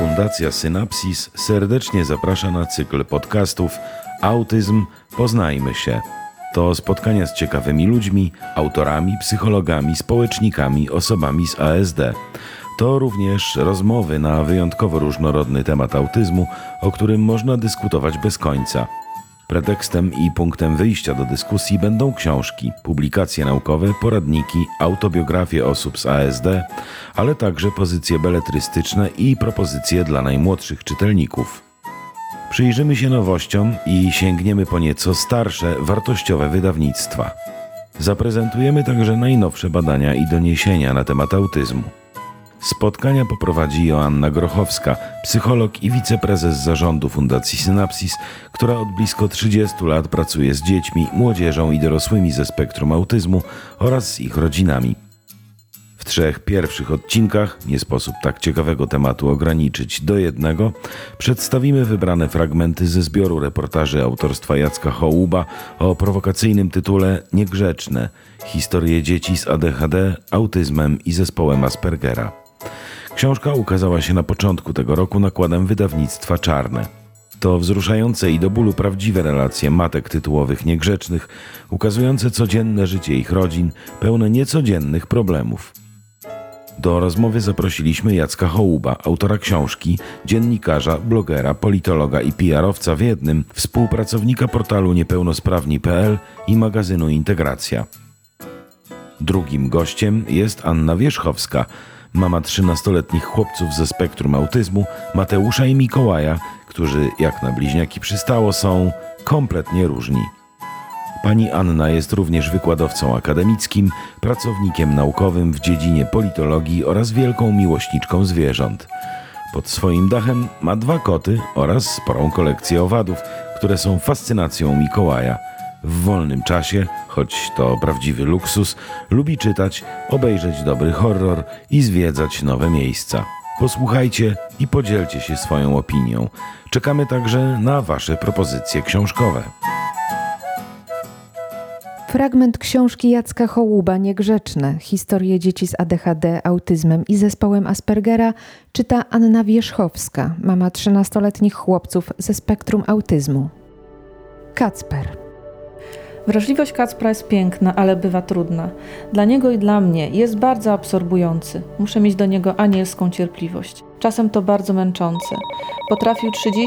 Fundacja Synapsis serdecznie zaprasza na cykl podcastów Autyzm – Poznajmy się. To spotkania z ciekawymi ludźmi, autorami, psychologami, społecznikami, osobami z ASD. To również rozmowy na wyjątkowo różnorodny temat autyzmu, o którym można dyskutować bez końca. Pretekstem i punktem wyjścia do dyskusji będą książki, publikacje naukowe, poradniki, autobiografie osób z ASD, ale także pozycje beletrystyczne i propozycje dla najmłodszych czytelników. Przyjrzymy się nowościom i sięgniemy po nieco starsze, wartościowe wydawnictwa. Zaprezentujemy także najnowsze badania i doniesienia na temat autyzmu. Spotkania poprowadzi Joanna Grochowska, psycholog i wiceprezes zarządu Fundacji Synapsis, która od blisko 30 lat pracuje z dziećmi, młodzieżą i dorosłymi ze spektrum autyzmu oraz z ich rodzinami. W 3 pierwszych odcinkach, nie sposób tak ciekawego tematu ograniczyć do jednego, przedstawimy wybrane fragmenty ze zbioru reportaży autorstwa Jacka Hołuba o prowokacyjnym tytule Niegrzeczne – historie dzieci z ADHD, autyzmem i zespołem Aspergera. Książka ukazała się na początku tego roku nakładem wydawnictwa Czarne. To wzruszające i do bólu prawdziwe relacje matek tytułowych niegrzecznych, ukazujące codzienne życie ich rodzin, pełne niecodziennych problemów. Do rozmowy zaprosiliśmy Jacka Hołuba, autora książki, dziennikarza, blogera, politologa i PR-owca w jednym, współpracownika portalu niepełnosprawni.pl i magazynu Integracja. Drugim gościem jest Anna Wierzchowska, mama 13-letnich chłopców ze spektrum autyzmu, Mateusza i Mikołaja, którzy, jak na bliźniaki przystało, są kompletnie różni. Pani Anna jest również wykładowcą akademickim, pracownikiem naukowym w dziedzinie politologii oraz wielką miłośniczką zwierząt. Pod swoim dachem ma 2 koty oraz sporą kolekcję owadów, które są fascynacją Mikołaja. W wolnym czasie, choć to prawdziwy luksus, lubi czytać, obejrzeć dobry horror i zwiedzać nowe miejsca. Posłuchajcie i podzielcie się swoją opinią. Czekamy także na Wasze propozycje książkowe. Fragment książki Jacka Hołuba Niegrzeczne – historie dzieci z ADHD, autyzmem i zespołem Aspergera czyta Anna Wierzchowska, mama 13-letnich chłopców ze spektrum autyzmu. Kacper. Wrażliwość Kacpra jest piękna, ale bywa trudna. Dla niego i dla mnie jest bardzo absorbujący. Muszę mieć do niego anielską cierpliwość. Czasem to bardzo męczące. Potrafił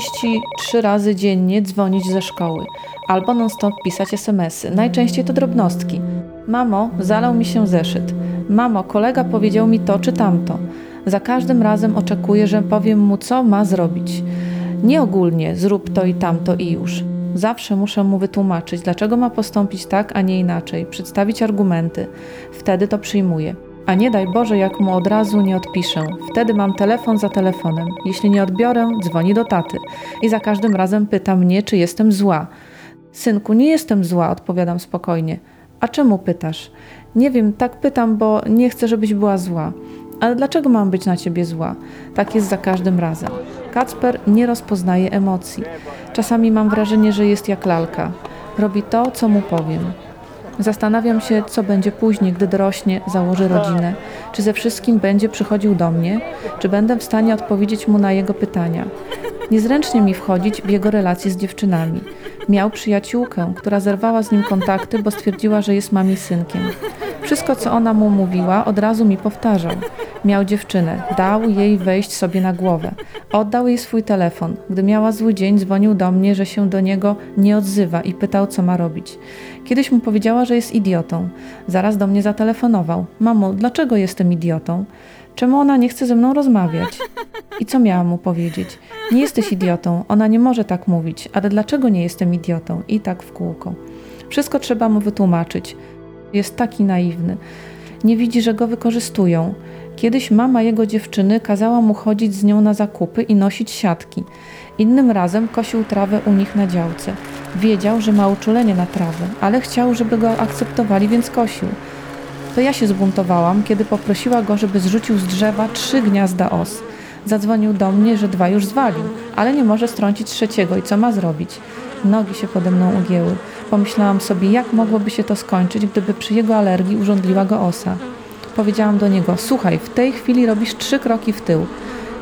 33 razy dziennie dzwonić ze szkoły albo non-stop pisać SMS-y. Najczęściej to drobnostki. Mamo, zalał mi się zeszyt. Mamo, kolega powiedział mi to czy tamto. Za każdym razem oczekuję, że powiem mu, co ma zrobić. Nie ogólnie zrób to i tamto i już. Zawsze muszę mu wytłumaczyć, dlaczego ma postąpić tak, a nie inaczej, przedstawić argumenty. Wtedy to przyjmuje. A nie daj Boże, jak mu od razu nie odpiszę. Wtedy mam telefon za telefonem. Jeśli nie odbiorę, dzwoni do taty. I za każdym razem pyta mnie, czy jestem zła. Synku, nie jestem zła, odpowiadam spokojnie. A czemu pytasz? Nie wiem, tak pytam, bo nie chcę, żebyś była zła. Ale dlaczego mam być na ciebie zła? Tak jest za każdym razem. Kacper nie rozpoznaje emocji. Czasami mam wrażenie, że jest jak lalka. Robi to, co mu powiem. Zastanawiam się, co będzie później, gdy dorośnie, założy rodzinę. Czy ze wszystkim będzie przychodził do mnie? Czy będę w stanie odpowiedzieć mu na jego pytania? Niezręcznie mi wchodzić w jego relacje z dziewczynami. Miał przyjaciółkę, która zerwała z nim kontakty, bo stwierdziła, że jest mami synkiem. Wszystko, co ona mu mówiła, od razu mi powtarzał. Miał dziewczynę, dał jej wejść sobie na głowę. Oddał jej swój telefon. Gdy miała zły dzień, dzwonił do mnie, że się do niego nie odzywa i pytał, co ma robić. Kiedyś mu powiedziała, że jest idiotą. Zaraz do mnie zatelefonował. Mamo, dlaczego jestem idiotą? Czemu ona nie chce ze mną rozmawiać? I co miałam mu powiedzieć? Nie jesteś idiotą, ona nie może tak mówić, ale dlaczego nie jestem idiotą? I tak w kółko. Wszystko trzeba mu wytłumaczyć. Jest taki naiwny. Nie widzi, że go wykorzystują. Kiedyś mama jego dziewczyny kazała mu chodzić z nią na zakupy i nosić siatki. Innym razem kosił trawę u nich na działce. Wiedział, że ma uczulenie na trawę, ale chciał, żeby go akceptowali, więc kosił. To ja się zbuntowałam, kiedy poprosiła go, żeby zrzucił z drzewa 3 gniazda os. Zadzwonił do mnie, że 2 już zwalił, ale nie może strącić 3. i co ma zrobić? Nogi się pode mną ugięły. Pomyślałam sobie, jak mogłoby się to skończyć, gdyby przy jego alergii urządliła go osa. Powiedziałam do niego, słuchaj, w tej chwili robisz 3 kroki w tył.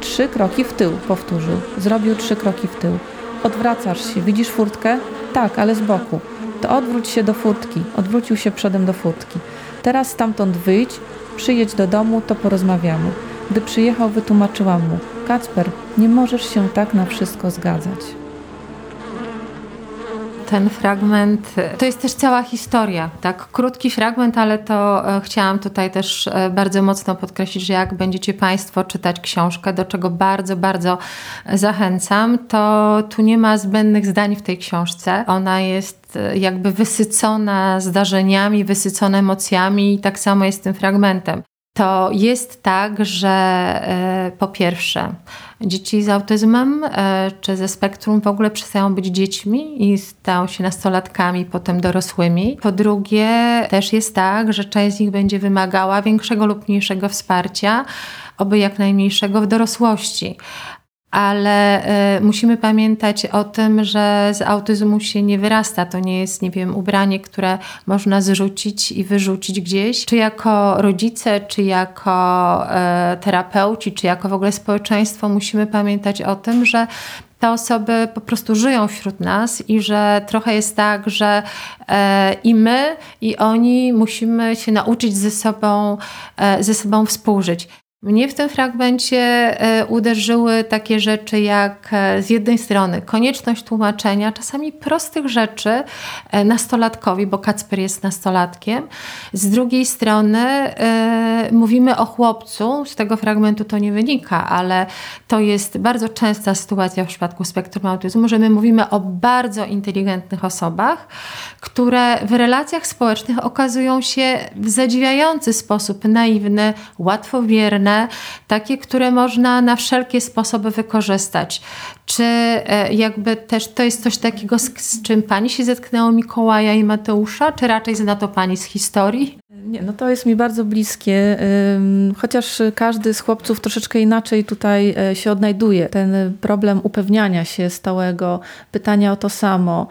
3 kroki w tył, powtórzył. Zrobił 3 kroki w tył. Odwracasz się, widzisz furtkę? Tak, ale z boku. To odwróć się do furtki. Odwrócił się przodem do furtki. Teraz stamtąd wyjdź, przyjedź do domu, to porozmawiamy. Gdy przyjechał, wytłumaczyłam mu: Kacper, nie możesz się tak na wszystko zgadzać. Ten fragment, to jest też cała historia, tak? Krótki fragment, ale to chciałam tutaj też bardzo mocno podkreślić, że jak będziecie Państwo czytać książkę, do czego bardzo, bardzo zachęcam, to tu nie ma zbędnych zdań w tej książce. Ona jest jakby wysycona zdarzeniami, wysycona emocjami i tak samo jest z tym fragmentem. To jest tak, że po pierwsze dzieci z autyzmem czy ze spektrum w ogóle przestają być dziećmi i stają się nastolatkami, potem dorosłymi. Po drugie też jest tak, że część z nich będzie wymagała większego lub mniejszego wsparcia, oby jak najmniejszego w dorosłości. Ale musimy pamiętać o tym, że z autyzmu się nie wyrasta. To nie jest, nie wiem, ubranie, które można zrzucić i wyrzucić gdzieś. Czy jako rodzice, czy jako terapeuci, czy jako w ogóle społeczeństwo musimy pamiętać o tym, że te osoby po prostu żyją wśród nas i że trochę jest tak, że i my, i oni musimy się nauczyć ze sobą współżyć. Mnie w tym fragmencie uderzyły takie rzeczy jak z jednej strony konieczność tłumaczenia czasami prostych rzeczy nastolatkowi, bo Kacper jest nastolatkiem. Z drugiej strony mówimy o chłopcu, z tego fragmentu to nie wynika, ale to jest bardzo częsta sytuacja w przypadku spektrum autyzmu, że my mówimy o bardzo inteligentnych osobach, które w relacjach społecznych okazują się w zadziwiający sposób naiwne, łatwowierne, takie, które można na wszelkie sposoby wykorzystać. Czy jakby też to jest coś takiego, z czym Pani się zetknęło, Mikołaja i Mateusza, czy raczej zna to Pani z historii? Nie, no to jest mi bardzo bliskie, chociaż każdy z chłopców troszeczkę inaczej tutaj się odnajduje. Ten problem upewniania się stałego, pytania o to samo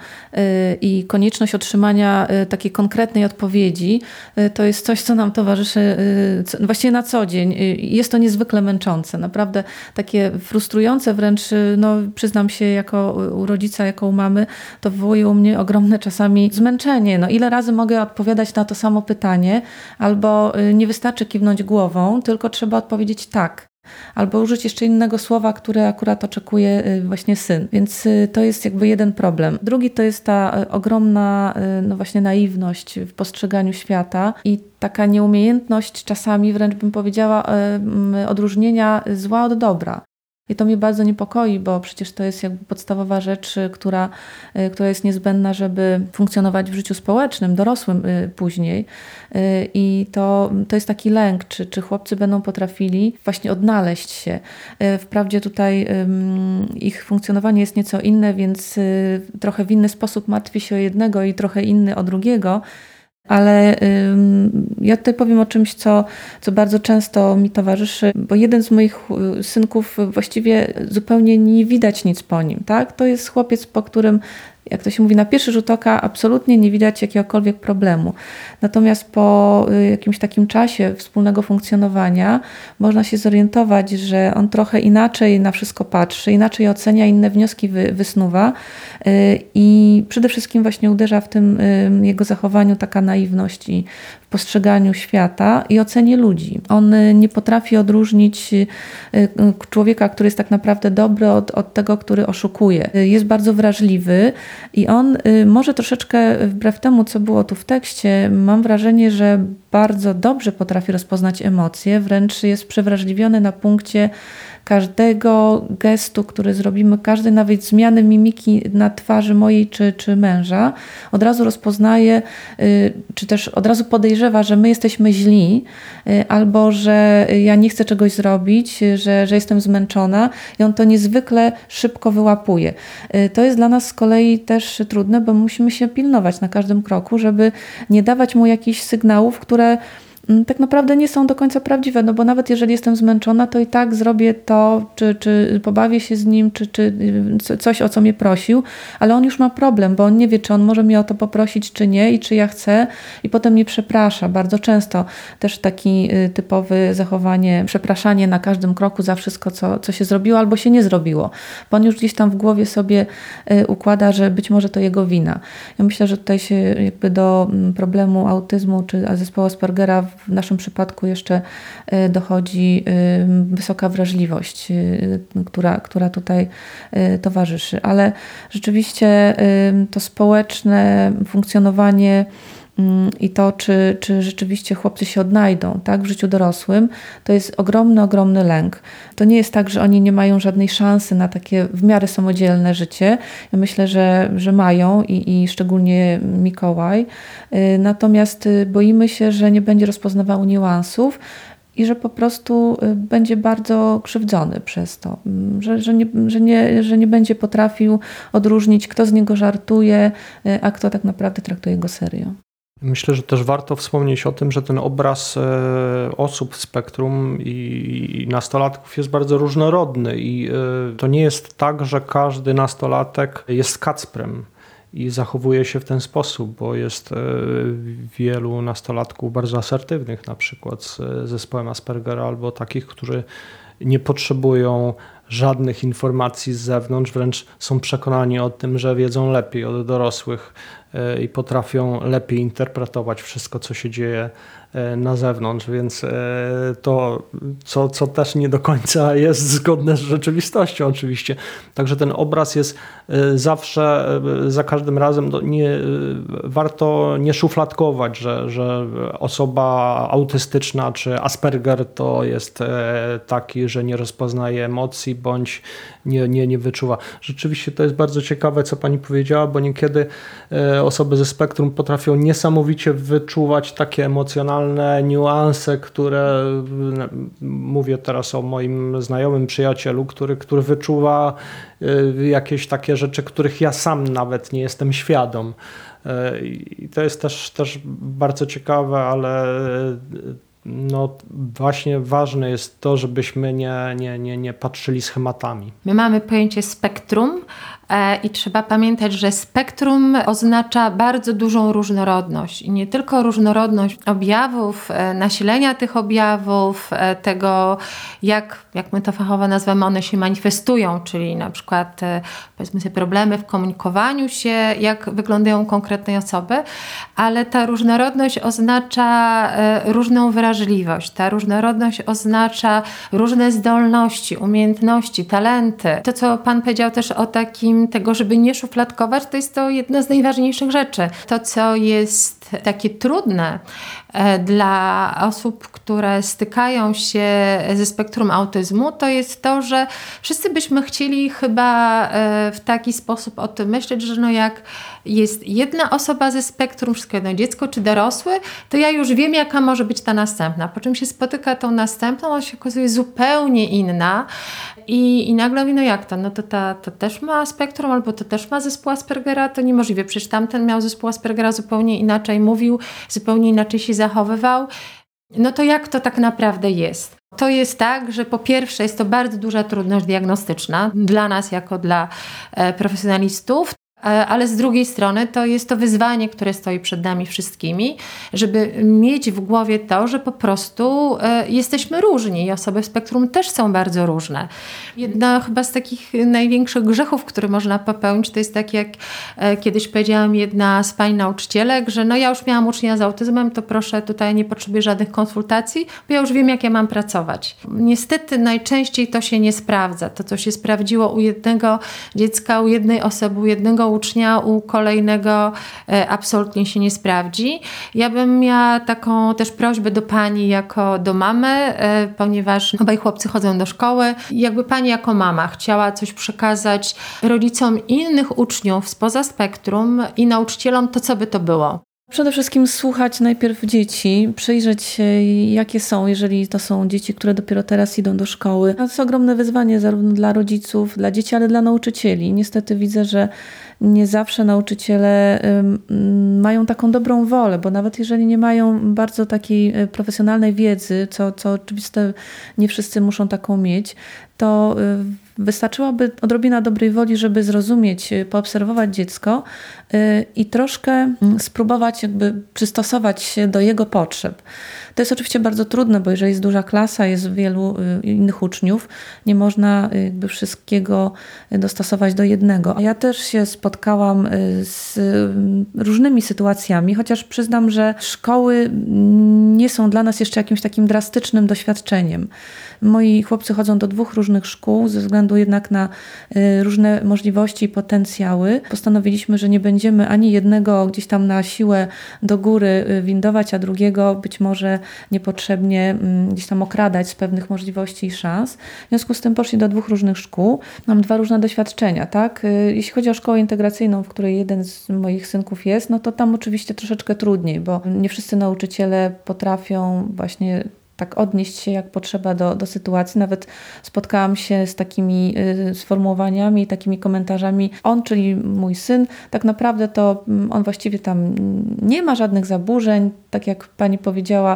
i konieczność otrzymania takiej konkretnej odpowiedzi, to jest coś, co nam towarzyszy właściwie na co dzień. Jest to niezwykle męczące, naprawdę takie frustrujące wręcz, no przyznam się, jako u rodzica, jako u mamy, to wywołuje u mnie ogromne czasami zmęczenie. No ile razy mogę odpowiadać na to samo pytanie, albo nie wystarczy kiwnąć głową, tylko trzeba odpowiedzieć tak. Albo użyć jeszcze innego słowa, które akurat oczekuje właśnie syn. Więc to jest jakby jeden problem. Drugi to jest ta ogromna no właśnie naiwność w postrzeganiu świata i taka nieumiejętność czasami, wręcz bym powiedziała, odróżnienia zła od dobra. I to mnie bardzo niepokoi, bo przecież to jest jakby podstawowa rzecz, która jest niezbędna, żeby funkcjonować w życiu społecznym, dorosłym później. I to jest taki lęk, czy chłopcy będą potrafili właśnie odnaleźć się. Wprawdzie tutaj ich funkcjonowanie jest nieco inne, więc trochę w inny sposób martwi się o jednego i trochę inny o drugiego. Ale ja tutaj powiem o czymś, co bardzo często mi towarzyszy, bo jeden z moich synków właściwie zupełnie nie widać nic po nim. Tak? To jest chłopiec, po którym, jak to się mówi, na pierwszy rzut oka absolutnie nie widać jakiegokolwiek problemu. Natomiast po jakimś takim czasie wspólnego funkcjonowania można się zorientować, że on trochę inaczej na wszystko patrzy, inaczej ocenia, inne wnioski wysnuwa i przede wszystkim właśnie uderza w tym jego zachowaniu taka naiwność i w postrzeganiu świata i ocenie ludzi. On nie potrafi odróżnić człowieka, który jest tak naprawdę dobry od tego, który oszukuje. Jest bardzo wrażliwy i on może troszeczkę wbrew temu, co było tu w tekście, mam wrażenie, że bardzo dobrze potrafi rozpoznać emocje, wręcz jest przewrażliwiony na punkcie każdego gestu, który zrobimy, każdej nawet zmiany mimiki na twarzy mojej czy męża, od razu rozpoznaje, czy też od razu podejrzewa, że my jesteśmy źli, albo że ja nie chcę czegoś zrobić, że jestem zmęczona i on to niezwykle szybko wyłapuje. To jest dla nas z kolei też trudne, bo musimy się pilnować na każdym kroku, żeby nie dawać mu jakichś sygnałów, które tak naprawdę nie są do końca prawdziwe, no bo nawet jeżeli jestem zmęczona, to i tak zrobię to, czy pobawię się z nim, czy coś, o co mnie prosił, ale on już ma problem, bo on nie wie, czy on może mnie o to poprosić, czy nie i czy ja chcę i potem mnie przeprasza. Bardzo często też taki typowy zachowanie, przepraszanie na każdym kroku za wszystko, co się zrobiło albo się nie zrobiło, bo on już gdzieś tam w głowie sobie układa, że być może to jego wina. Ja myślę, że tutaj się jakby do problemu autyzmu czy zespołu Aspergera w naszym przypadku jeszcze dochodzi wysoka wrażliwość, która tutaj towarzyszy. Ale rzeczywiście to społeczne funkcjonowanie i to, czy rzeczywiście chłopcy się odnajdą, tak, w życiu dorosłym, to jest ogromny lęk. To nie jest tak, że oni nie mają żadnej szansy na takie w miarę samodzielne życie. Ja myślę, że mają i szczególnie Mikołaj. Natomiast boimy się, że nie będzie rozpoznawał niuansów i że po prostu będzie bardzo krzywdzony przez to, że nie będzie potrafił odróżnić, kto z niego żartuje, a kto tak naprawdę traktuje go serio. Myślę, że też warto wspomnieć o tym, że ten obraz osób w spektrum i nastolatków jest bardzo różnorodny i to nie jest tak, że każdy nastolatek jest Kacprem i zachowuje się w ten sposób, bo jest wielu nastolatków bardzo asertywnych, na przykład z zespołem Aspergera, albo takich, którzy nie potrzebują żadnych informacji z zewnątrz, wręcz są przekonani o tym, że wiedzą lepiej od dorosłych i potrafią lepiej interpretować wszystko, co się dzieje na zewnątrz, więc to, co też nie do końca jest zgodne z rzeczywistością oczywiście. Także ten obraz jest zawsze, za każdym razem, warto nie szufladkować, że osoba autystyczna czy Asperger to jest taki, że nie rozpoznaje emocji bądź nie wyczuwa. Rzeczywiście to jest bardzo ciekawe, co pani powiedziała, bo niekiedy osoby ze spektrum potrafią niesamowicie wyczuwać takie emocjonalne niuanse, które, mówię teraz o moim znajomym przyjacielu, który wyczuwa jakieś takie rzeczy, których ja sam nawet nie jestem świadom. I to jest też bardzo ciekawe, ale właśnie ważne jest to, żebyśmy nie patrzyli schematami. My mamy pojęcie spektrum i trzeba pamiętać, że spektrum oznacza bardzo dużą różnorodność i nie tylko różnorodność objawów, nasilenia tych objawów, tego jak my to fachowo nazywamy, one się manifestują, czyli na przykład powiedzmy sobie problemy w komunikowaniu się, jak wyglądają konkretnej osoby, ale ta różnorodność oznacza różną wrażliwość, ta różnorodność oznacza różne zdolności, umiejętności, talenty. To, co pan powiedział też o tego, żeby nie szufladkować, to jest to jedna z najważniejszych rzeczy. To, co jest takie trudne dla osób, które stykają się ze spektrum autyzmu, to jest to, że wszyscy byśmy chcieli chyba w taki sposób o tym myśleć, że jak jest jedna osoba ze spektrum, wszystko jedno dziecko czy dorosły, to ja już wiem, jaka może być ta następna. Po czym się spotyka tą następną, ona się okazuje zupełnie inna i nagle mówi, jak to? To też ma spektrum, albo to też ma zespół Aspergera, to niemożliwe. Przecież tamten miał zespół Aspergera, zupełnie inaczej mówił, zupełnie inaczej się zachowywał. To jak to tak naprawdę jest? To jest tak, że po pierwsze jest to bardzo duża trudność diagnostyczna dla nas jako dla profesjonalistów, ale z drugiej strony to jest to wyzwanie, które stoi przed nami wszystkimi, żeby mieć w głowie to, że po prostu jesteśmy różni i osoby w spektrum też są bardzo różne. Jedna chyba z takich największych grzechów, które można popełnić, to jest tak, jak kiedyś powiedziałam jedna z pań nauczycielek, że ja już miałam ucznia z autyzmem, to proszę, tutaj nie potrzebuję żadnych konsultacji, bo ja już wiem, jak ja mam pracować. Niestety najczęściej to się nie sprawdza. To, co się sprawdziło u jednego dziecka, u jednej osoby, u jednego ucznia, u kolejnego absolutnie się nie sprawdzi. Ja bym miała taką też prośbę do pani jako do mamy, ponieważ obaj chłopcy chodzą do szkoły. Jakby pani jako mama chciała coś przekazać rodzicom innych uczniów spoza spektrum i nauczycielom, to co by to było? Przede wszystkim słuchać najpierw dzieci, przyjrzeć się jakie są, jeżeli to są dzieci, które dopiero teraz idą do szkoły. To jest ogromne wyzwanie zarówno dla rodziców, dla dzieci, ale dla nauczycieli. Niestety widzę, że nie zawsze nauczyciele mają taką dobrą wolę, bo nawet jeżeli nie mają bardzo takiej profesjonalnej wiedzy, co oczywiste nie wszyscy muszą taką mieć, to wystarczyłaby odrobina dobrej woli, żeby zrozumieć, poobserwować dziecko i troszkę spróbować jakby przystosować się do jego potrzeb. To jest oczywiście bardzo trudne, bo jeżeli jest duża klasa, jest wielu innych uczniów, nie można jakby wszystkiego dostosować do jednego. Ja też się spotkałam z różnymi sytuacjami, chociaż przyznam, że szkoły nie są dla nas jeszcze jakimś takim drastycznym doświadczeniem. Moi chłopcy chodzą do 2 różnych szkół ze względu jednak na różne możliwości i potencjały. Postanowiliśmy, że nie będziemy ani jednego gdzieś tam na siłę do góry windować, a drugiego być może niepotrzebnie gdzieś tam okradać z pewnych możliwości i szans. W związku z tym poszli do 2 różnych szkół. Mam 2 różne doświadczenia, tak? Jeśli chodzi o szkołę integracyjną, w której jeden z moich synków jest, no to tam oczywiście troszeczkę trudniej, bo nie wszyscy nauczyciele potrafią właśnie tak odnieść się jak potrzeba do sytuacji. Nawet spotkałam się z takimi sformułowaniami, takimi komentarzami. On, czyli mój syn, tak naprawdę to on właściwie tam nie ma żadnych zaburzeń, tak jak pani powiedziała,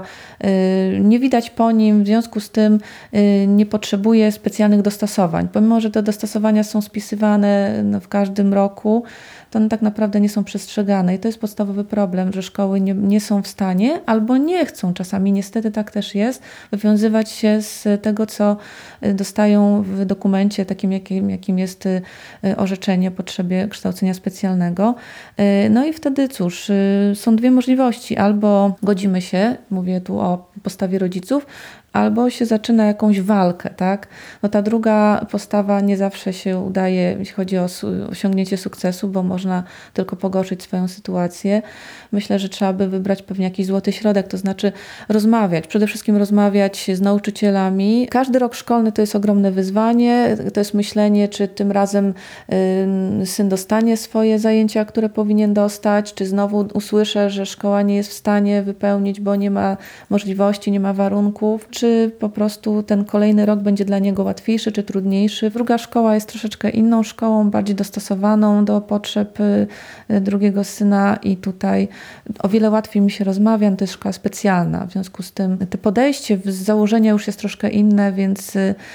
nie widać po nim, w związku z tym nie potrzebuje specjalnych dostosowań. Pomimo, że te dostosowania są spisywane w każdym roku, to one tak naprawdę nie są przestrzegane i to jest podstawowy problem, że szkoły nie są w stanie albo nie chcą, czasami niestety tak też jest, wywiązywać się z tego, co dostają w dokumencie takim, jakim jest orzeczenie o potrzebie kształcenia specjalnego. No i wtedy cóż, są 2 możliwości, albo godzimy się, mówię tu o postawie rodziców, albo się zaczyna jakąś walkę, tak? No ta druga postawa nie zawsze się udaje, jeśli chodzi o osiągnięcie sukcesu, bo można tylko pogorszyć swoją sytuację. Myślę, że trzeba by wybrać pewnie jakiś złoty środek, to znaczy rozmawiać, przede wszystkim rozmawiać z nauczycielami. Każdy rok szkolny to jest ogromne wyzwanie, to jest myślenie, czy tym razem syn dostanie swoje zajęcia, które powinien dostać, czy znowu usłyszę, że szkoła nie jest w stanie wypełnić, bo nie ma możliwości, nie ma warunków, czy po prostu ten kolejny rok będzie dla niego łatwiejszy czy trudniejszy. Druga szkoła jest troszeczkę inną szkołą, bardziej dostosowaną do potrzeb drugiego syna i tutaj o wiele łatwiej mi się rozmawia, to jest szkoła specjalna. W związku z tym to podejście z założenia już jest troszkę inne, więc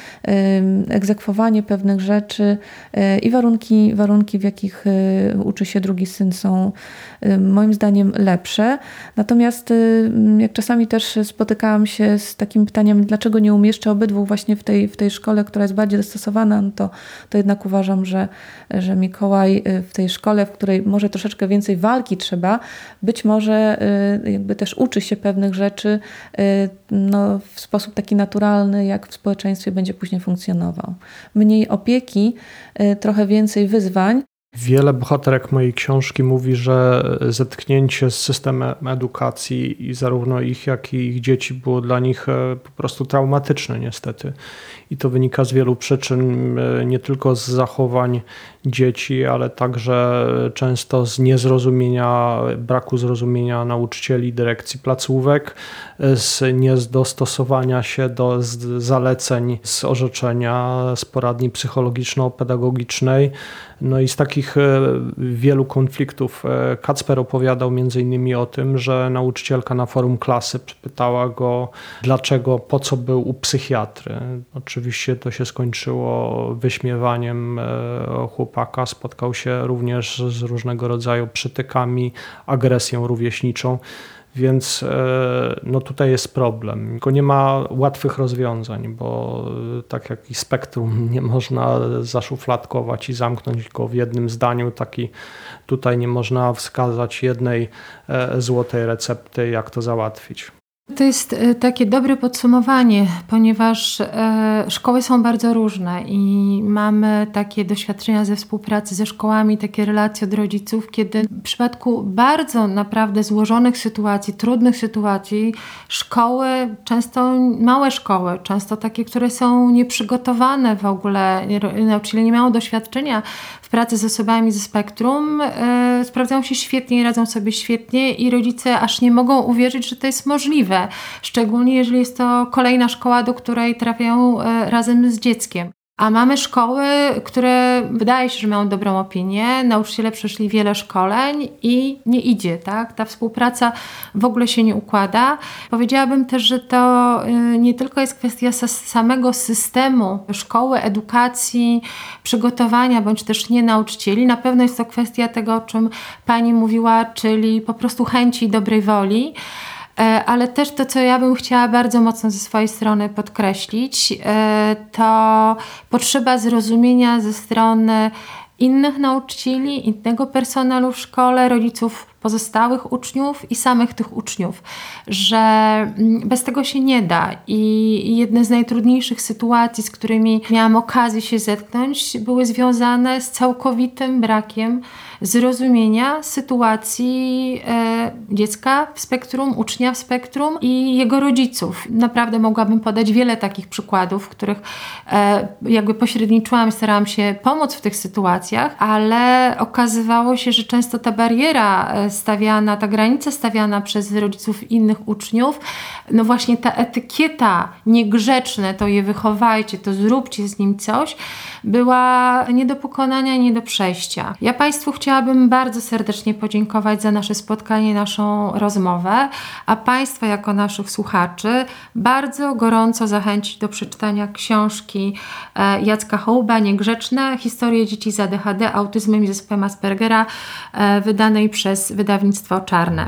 egzekwowanie pewnych rzeczy i warunki, w jakich uczy się drugi syn, są moim zdaniem lepsze. Natomiast jak czasami też spotykałam się z takim pytaniem, dlaczego nie umieszczę obydwu właśnie w tej szkole, która jest bardziej dostosowana, no to jednak uważam, że Mikołaj w tej szkole, w której może troszeczkę więcej walki trzeba, być może jakby też uczy się pewnych rzeczy no, w sposób taki naturalny, jak w społeczeństwie będzie później funkcjonował. Mniej opieki, trochę więcej wyzwań. Wiele bohaterek mojej książki mówi, że zetknięcie z systemem edukacji i zarówno ich, jak i ich dzieci było dla nich po prostu traumatyczne niestety. I to wynika z wielu przyczyn, nie tylko z zachowań dzieci, ale także często z niezrozumienia, braku zrozumienia nauczycieli, dyrekcji placówek, z niedostosowania się do zaleceń z orzeczenia, z poradni psychologiczno-pedagogicznej. No i z takich wielu konfliktów Kacper opowiadał między innymi o tym, że nauczycielka na forum klasy pytała go, dlaczego, po co był u psychiatry. Oczywiście to się skończyło wyśmiewaniem chłopaka, spotkał się również z różnego rodzaju przytykami, agresją rówieśniczą. Więc no tutaj jest problem. Tylko nie ma łatwych rozwiązań, bo tak jak i spektrum nie można zaszufladkować i zamknąć go w jednym zdaniu, tak i tutaj nie można wskazać jednej złotej recepty, jak to załatwić. To jest takie dobre podsumowanie, ponieważ szkoły są bardzo różne i mamy takie doświadczenia ze współpracy ze szkołami, takie relacje od rodziców, kiedy w przypadku bardzo naprawdę złożonych sytuacji, trudnych sytuacji, szkoły, często małe szkoły, często takie, które są nieprzygotowane w ogóle, nauczyciele nie mają doświadczenia w pracy z osobami ze spektrum, sprawdzają się świetnie i radzą sobie świetnie i rodzice aż nie mogą uwierzyć, że to jest możliwe. Szczególnie jeżeli jest to kolejna szkoła, do której trafiają razem z dzieckiem. A mamy szkoły, które wydaje się, że mają dobrą opinię, nauczyciele przeszli wiele szkoleń i nie idzie, tak? Ta współpraca w ogóle się nie układa. Powiedziałabym też, że to nie tylko jest kwestia samego systemu szkoły, edukacji, przygotowania, bądź też nie nauczycieli. Na pewno jest to kwestia tego, o czym Pani mówiła, czyli po prostu chęci i dobrej woli. Ale też to, co ja bym chciała bardzo mocno ze swojej strony podkreślić, to potrzeba zrozumienia ze strony innych nauczycieli, innego personelu w szkole, rodziców pozostałych uczniów i samych tych uczniów, że bez tego się nie da. I jedne z najtrudniejszych sytuacji, z którymi miałam okazję się zetknąć, były związane z całkowitym brakiem zrozumienia sytuacji dziecka w spektrum, ucznia w spektrum i jego rodziców. Naprawdę mogłabym podać wiele takich przykładów, w których jakby pośredniczyłam i starałam się pomóc w tych sytuacjach, ale okazywało się, że często ta bariera stawiana, ta granica stawiana przez rodziców innych uczniów, no właśnie ta etykieta niegrzeczne, to je wychowajcie, to zróbcie z nim coś, była nie do pokonania, nie do przejścia. Ja Państwu chciałabym bardzo serdecznie podziękować za nasze spotkanie, naszą rozmowę, a Państwa jako naszych słuchaczy bardzo gorąco zachęcić do przeczytania książki Jacka Hołuba Niegrzeczne. Historie dzieci z ADHD, autyzmem i zespołem Aspergera, wydanej przez wydawnictwo Czarne.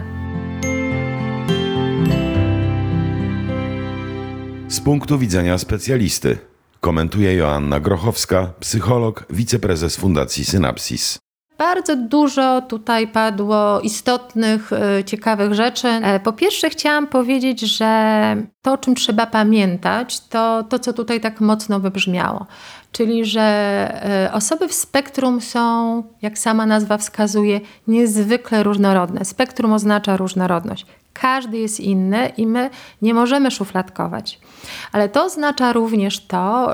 Z punktu widzenia specjalisty komentuje Joanna Grochowska, psycholog, wiceprezes Fundacji Synapsis. Bardzo dużo tutaj padło istotnych, ciekawych rzeczy. Po pierwsze chciałam powiedzieć, że to, o czym trzeba pamiętać, to co tutaj tak mocno wybrzmiało. Czyli, że osoby w spektrum są, jak sama nazwa wskazuje, niezwykle różnorodne. Spektrum oznacza różnorodność. Każdy jest inny i my nie możemy szufladkować. Ale to oznacza również to,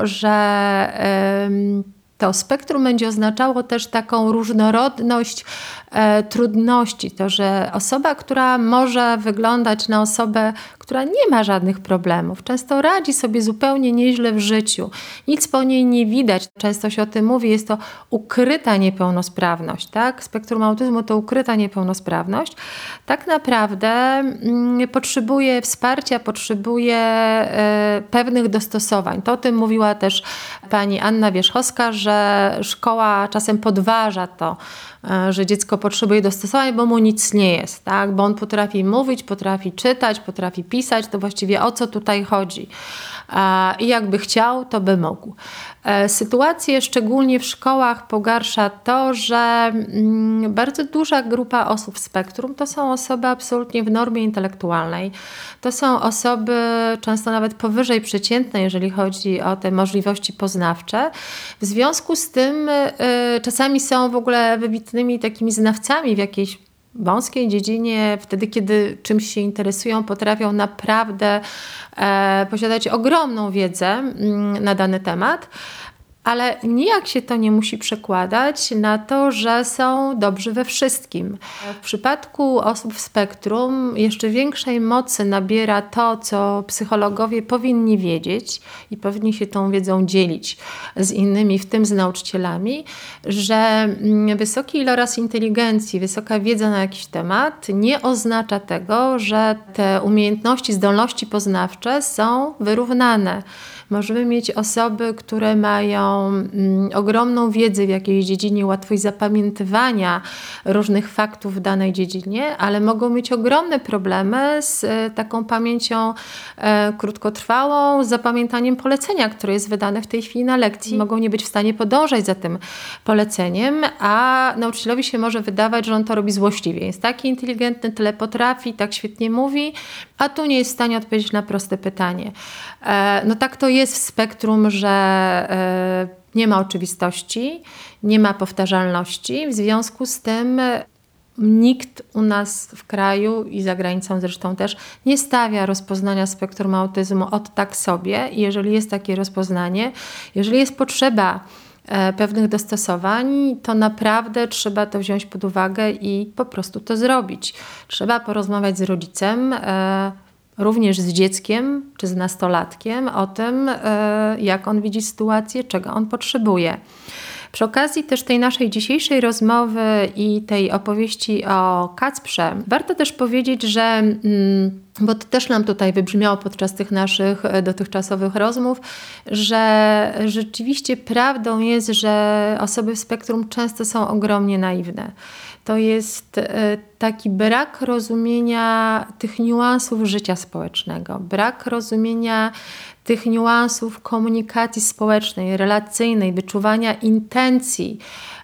że to spektrum będzie oznaczało też taką różnorodność trudności. To, że osoba, która może wyglądać na osobę, która nie ma żadnych problemów, często radzi sobie zupełnie nieźle w życiu, nic po niej nie widać, często się o tym mówi, jest to ukryta niepełnosprawność, tak? Spektrum autyzmu to ukryta niepełnosprawność. Tak naprawdę potrzebuje wsparcia, potrzebuje pewnych dostosowań. To o tym mówiła też pani Anna Wierzchowska, że szkoła czasem podważa to, że dziecko potrzebuje dostosowań, bo mu nic nie jest, tak? Bo on potrafi mówić, potrafi czytać, potrafi pisać, to właściwie o co tutaj chodzi. I jakby chciał, to by mógł. Sytuację szczególnie w szkołach pogarsza to, że bardzo duża grupa osób w spektrum to są osoby absolutnie w normie intelektualnej. To są osoby często nawet powyżej przeciętnej, jeżeli chodzi o te możliwości poznawcze. W związku z tym czasami są w ogóle wybitnymi takimi znawcami w jakiejś wąskiej dziedzinie, wtedy kiedy czymś się interesują, potrafią naprawdę posiadać ogromną wiedzę na dany temat, ale nijak się to nie musi przekładać na to, że są dobrzy we wszystkim. W przypadku osób w spektrum jeszcze większej mocy nabiera to, co psychologowie powinni wiedzieć i powinni się tą wiedzą dzielić z innymi, w tym z nauczycielami, że wysoki iloraz inteligencji, wysoka wiedza na jakiś temat nie oznacza tego, że te umiejętności, zdolności poznawcze są wyrównane. Możemy mieć osoby, które mają ogromną wiedzę w jakiejś dziedzinie, łatwość zapamiętywania różnych faktów w danej dziedzinie, ale mogą mieć ogromne problemy z taką pamięcią krótkotrwałą, z zapamiętaniem polecenia, które jest wydane w tej chwili na lekcji. Mogą nie być w stanie podążać za tym poleceniem, a nauczycielowi się może wydawać, że on to robi złośliwie. Jest taki inteligentny, tyle potrafi, tak świetnie mówi, a tu nie jest w stanie odpowiedzieć na proste pytanie. No tak to jest w spektrum, że nie ma oczywistości, nie ma powtarzalności. W związku z tym nikt u nas w kraju i za granicą zresztą też nie stawia rozpoznania spektrum autyzmu od tak sobie. I jeżeli jest takie rozpoznanie, jeżeli jest potrzeba pewnych dostosowań, to naprawdę trzeba to wziąć pod uwagę i po prostu to zrobić. Trzeba porozmawiać z rodzicem, również z dzieckiem czy z nastolatkiem o tym, jak on widzi sytuację, czego on potrzebuje. Przy okazji też tej naszej dzisiejszej rozmowy i tej opowieści o Kacprze warto też powiedzieć, że, bo to też nam tutaj wybrzmiało podczas tych naszych dotychczasowych rozmów, że rzeczywiście prawdą jest, że osoby w spektrum często są ogromnie naiwne. To jest taki brak rozumienia tych niuansów życia społecznego, brak rozumienia tych niuansów komunikacji społecznej, relacyjnej, wyczuwania intencji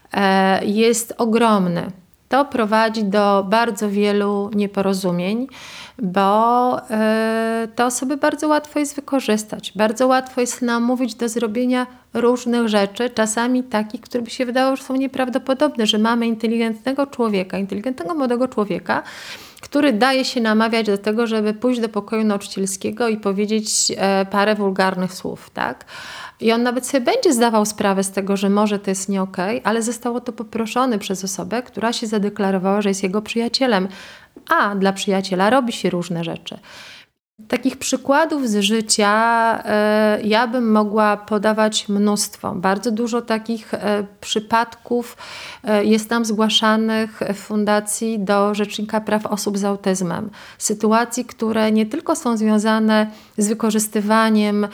jest ogromny. To prowadzi do bardzo wielu nieporozumień, bo te osoby bardzo łatwo jest wykorzystać. Bardzo łatwo jest namówić do zrobienia różnych rzeczy, czasami takich, które by się wydało, że są nieprawdopodobne, że mamy inteligentnego człowieka, inteligentnego młodego człowieka, który daje się namawiać do tego, żeby pójść do pokoju nauczycielskiego i powiedzieć parę wulgarnych słów, tak? I on nawet sobie będzie zdawał sprawę z tego, że może to jest nie okej, ale zostało to poproszone przez osobę, która się zadeklarowała, że jest jego przyjacielem. A dla przyjaciela robi się różne rzeczy. Takich przykładów z życia ja bym mogła podawać mnóstwo. Bardzo dużo takich przypadków jest nam zgłaszanych w Fundacji do Rzecznika Praw Osób z Autyzmem. Sytuacji, które nie tylko są związane z wykorzystywaniem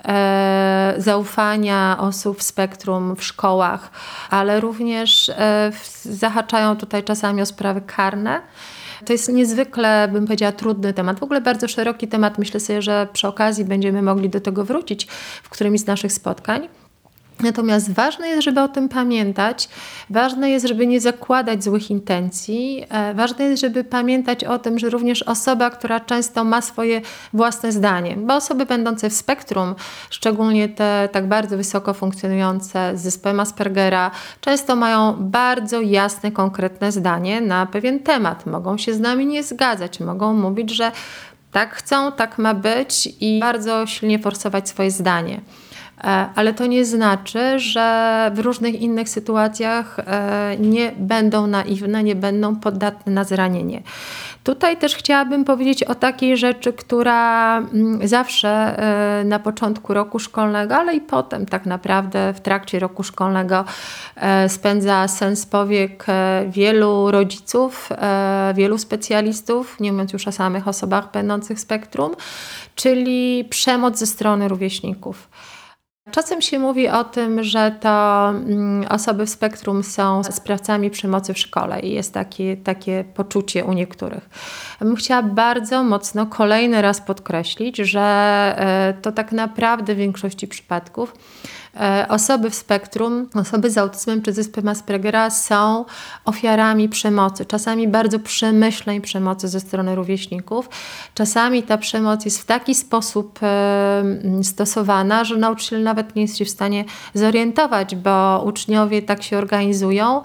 zaufania osób w spektrum w szkołach, ale również zahaczają tutaj czasami o sprawy karne. To jest niezwykle, bym powiedziała, trudny temat. W ogóle bardzo szeroki temat. Myślę sobie, że przy okazji będziemy mogli do tego wrócić w którymś z naszych spotkań. Natomiast ważne jest, żeby o tym pamiętać. Ważne jest, żeby nie zakładać złych intencji. Ważne jest, żeby pamiętać o tym, że również osoba, która często ma swoje własne zdanie, bo osoby będące w spektrum, szczególnie te tak bardzo wysoko funkcjonujące z zespołem Aspergera, często mają bardzo jasne, konkretne zdanie na pewien temat. Mogą się z nami nie zgadzać, mogą mówić, że tak chcą, tak ma być i bardzo silnie forsować swoje zdanie. Ale to nie znaczy, że w różnych innych sytuacjach nie będą naiwne, nie będą podatne na zranienie. Tutaj też chciałabym powiedzieć o takiej rzeczy, która zawsze na początku roku szkolnego, ale i potem tak naprawdę w trakcie roku szkolnego spędza sens powiek wielu rodziców, wielu specjalistów, nie mówiąc już o samych osobach będących w spektrum, czyli przemoc ze strony rówieśników. Czasem się mówi o tym, że to osoby w spektrum są sprawcami przemocy w szkole i jest takie poczucie u niektórych. Bym chciała bardzo mocno kolejny raz podkreślić, że to tak naprawdę w większości przypadków osoby w spektrum, osoby z autyzmem czy zespołem Aspergera są ofiarami przemocy. Czasami bardzo przemyślnej przemocy ze strony rówieśników. Czasami ta przemoc jest w taki sposób stosowana, że nauczyciel nawet nie jest się w stanie zorientować, bo uczniowie tak się organizują,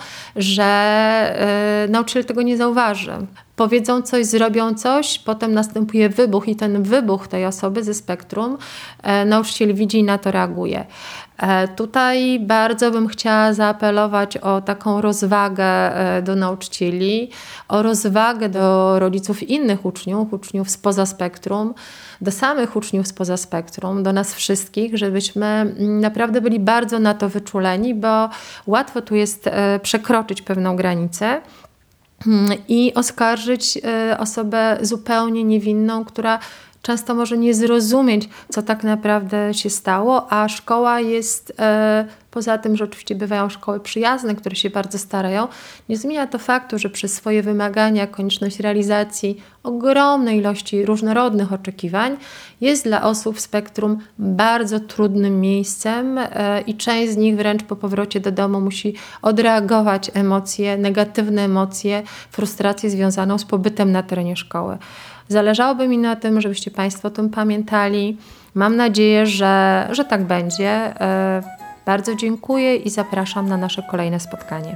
że nauczyciel tego nie zauważy. Powiedzą coś, zrobią coś, potem następuje wybuch i ten wybuch tej osoby ze spektrum nauczyciel widzi i na to reaguje. Tutaj bardzo bym chciała zaapelować o taką rozwagę do nauczycieli, o rozwagę do rodziców innych uczniów spoza spektrum, do samych uczniów spoza spektrum, do nas wszystkich, żebyśmy naprawdę byli bardzo na to wyczuleni, bo łatwo tu jest przekroczyć pewną granicę i oskarżyć osobę zupełnie niewinną, która często może nie zrozumieć, co tak naprawdę się stało, a szkoła jest, poza tym, że oczywiście bywają szkoły przyjazne, które się bardzo starają, nie zmienia to faktu, że przez swoje wymagania, konieczność realizacji ogromnej ilości różnorodnych oczekiwań jest dla osób w spektrum bardzo trudnym miejscem i część z nich wręcz po powrocie do domu musi odreagować emocje, negatywne emocje, frustrację związaną z pobytem na terenie szkoły. Zależałoby mi na tym, żebyście Państwo o tym pamiętali. Mam nadzieję, że tak będzie. Bardzo dziękuję i zapraszam na nasze kolejne spotkanie.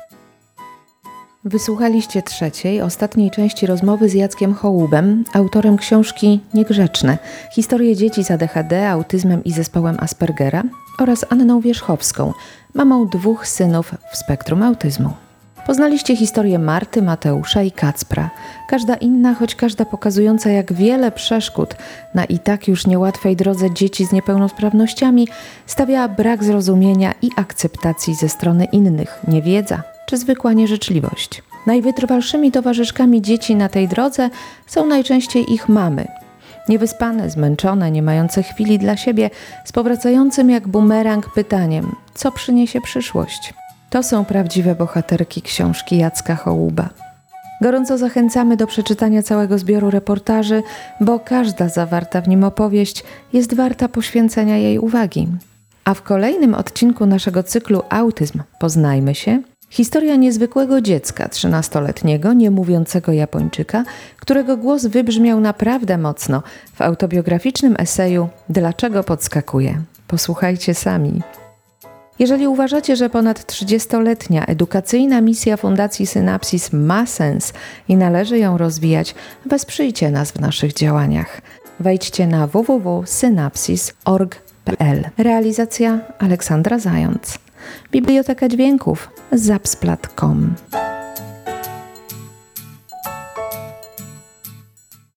Wysłuchaliście trzeciej, ostatniej części rozmowy z Jackiem Hołubem, autorem książki Niegrzeczne. Historie dzieci z ADHD, autyzmem i zespołem Aspergera oraz Anną Wierzchowską, mamą 2 synów w spektrum autyzmu. Poznaliście historię Marty, Mateusza i Kacpra. Każda inna, choć każda pokazująca, jak wiele przeszkód na i tak już niełatwej drodze dzieci z niepełnosprawnościami stawia brak zrozumienia i akceptacji ze strony innych, niewiedza czy zwykła nieżyczliwość. Najwytrwalszymi towarzyszkami dzieci na tej drodze są najczęściej ich mamy. Niewyspane, zmęczone, nie mające chwili dla siebie, z powracającym jak bumerang pytaniem, co przyniesie przyszłość. To są prawdziwe bohaterki książki Jacka Hołuba. Gorąco zachęcamy do przeczytania całego zbioru reportaży, bo każda zawarta w nim opowieść jest warta poświęcenia jej uwagi. A w kolejnym odcinku naszego cyklu Autyzm Poznajmy się historia niezwykłego dziecka, 13-letniego, niemówiącego Japończyka, którego głos wybrzmiał naprawdę mocno w autobiograficznym eseju Dlaczego podskakuje? Posłuchajcie sami. Jeżeli uważacie, że ponad 30-letnia edukacyjna misja Fundacji Synapsis ma sens i należy ją rozwijać, wesprzyjcie nas w naszych działaniach. Wejdźcie na www.synapsis.org.pl. Realizacja Aleksandra Zając. Biblioteka Dźwięków zapsplat.com.